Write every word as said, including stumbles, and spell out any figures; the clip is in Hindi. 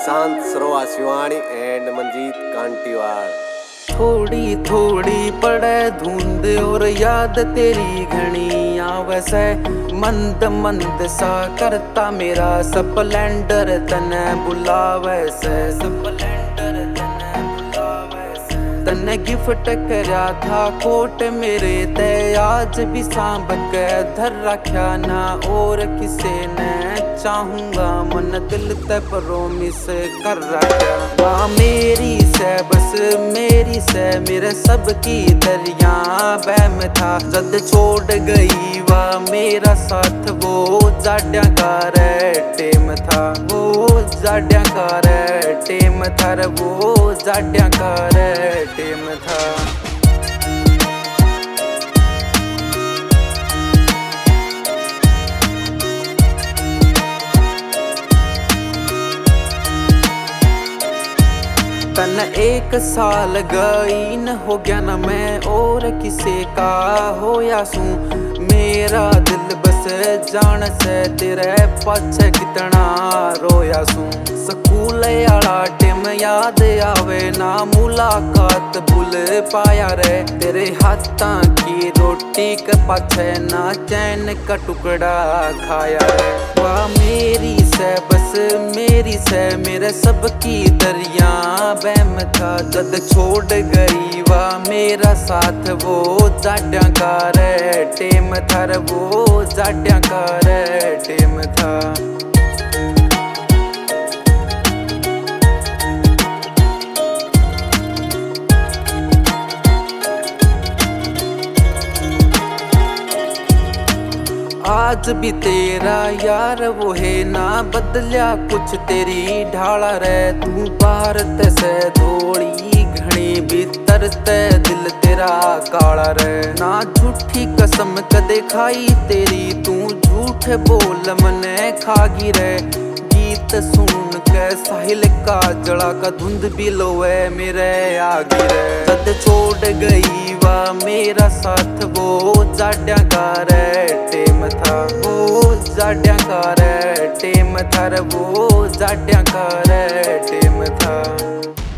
निशांत सरोआ शिवानी एंड मंजीत कांटीवाल। थोड़ी थोड़ी पड़े धुंध और याद तेरी घनी आवे से, मंद मंद सा करता मेरा स्प्लेंडर तने बुलावे से, स्प्लेंडर तने बुलावे से। तने गिफ्ट करया था कोट मेरे ते, आज भी सांभ के धर रखा ना और किसे ने चाहूंगा मन दिल ते प्रोमिस कर रखा। वाह मेरी से बस मेरी से मेरे सब की दरिया बहम था, जद छोड़ गई वाह मेरा साथ वो जाड्या का रे टेम था, वो जाड्या का रे टेम था रे, वो जाड्या का रे टेम था। तन एक साल गई न हो गया न मैं और किसे का होया सू, मेरा दिल बस जान से तेरे पाछे कितना रोया सू। स्कूल आला टेम याद आवे ना, मुलाकात भूल पाया रे, तेरे हाथां की रोटी के पाछे ना चैन का टुकड़ा खाया रे। वाह मेरी से बस मेरी से मेरे सब की दरिया बहम था, जद छोड़ गई वाह मेरा साथ वो जाड्या का रे टेम था रे, वो जाड्या का रे टेम था। आज भी तेरा यार वो है ना, बदलिया कुछ तेरी ढाला रे, तू भारत से थोड़ी घनी भीतर ते दिल तेरा काला रे। ना झूठी कसम कदे खाई तेरी, तू झूठ बोल मने खागी रे, गीत सुन के साहिल का जड़ा का धुंध भी लोए मेरे आगे रे। जद छोड़ गई वाह मेरा साथ वो जाड्या का रे टेम था, वो जाड्या का रे टेम था रे, वो जाड्या का रे टेम था।